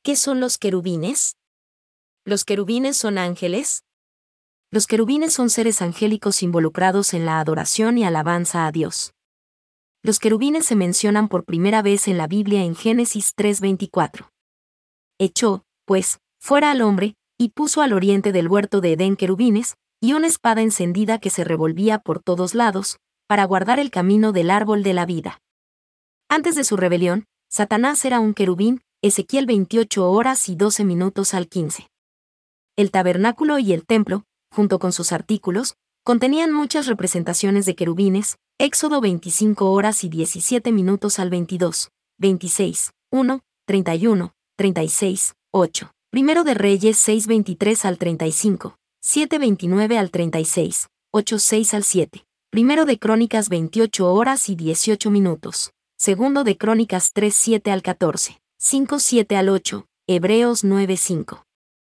¿Qué son los querubines? ¿Los querubines son ángeles? Los querubines son seres angélicos involucrados en la adoración y alabanza a Dios. Los querubines se mencionan por primera vez en la Biblia en Génesis 3:24. Echó, pues, fuera al hombre, y puso al oriente del huerto de Edén querubines, y una espada encendida que se revolvía por todos lados, para guardar el camino del árbol de la vida. Antes de su rebelión, Satanás era un querubín, Ezequiel 28 horas y 12 minutos al 15. El tabernáculo y el templo, junto con sus artículos, contenían muchas representaciones de querubines, Éxodo 25 horas y 17 minutos al 22, 26, 1, 31, 36, 8. Primero de Reyes 6:23 al 35, 7:29 al 36, 8:6 al 7. Primero de Crónicas 28 horas y 18 minutos. Segundo de Crónicas 3:7 al 14, 5:7 al 8, Hebreos 9:5.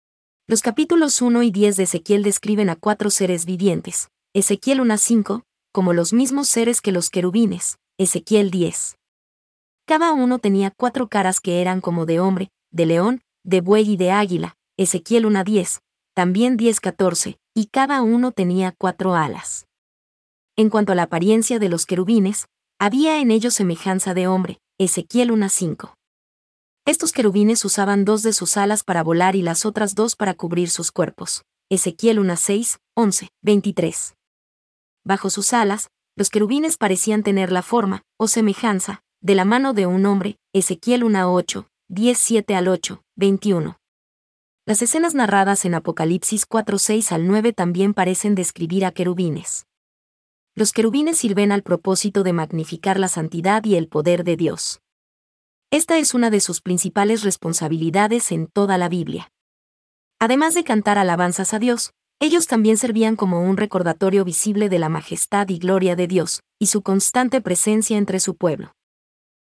Los capítulos 1 y 10 de Ezequiel describen a 4 seres vivientes, Ezequiel 1:5, como los mismos seres que los querubines, Ezequiel 10. Cada uno tenía 4 caras que eran como de hombre, de león, de buey y de águila, Ezequiel 1:10, también 10:14, y cada uno tenía 4 alas. En cuanto a la apariencia de los querubines, había en ellos semejanza de hombre, Ezequiel 1:5. Estos querubines usaban 2 de sus alas para volar y las otras 2 para cubrir sus cuerpos, Ezequiel 1:6, 11, 23. Bajo sus alas, los querubines parecían tener la forma, o semejanza, de la mano de un hombre, Ezequiel 1:8, 17 al 8, 21. Las escenas narradas en Apocalipsis 4:6 al 9 también parecen describir a querubines. Los querubines sirven al propósito de magnificar la santidad y el poder de Dios. Esta es una de sus principales responsabilidades en toda la Biblia. Además de cantar alabanzas a Dios, ellos también servían como un recordatorio visible de la majestad y gloria de Dios, y su constante presencia entre su pueblo.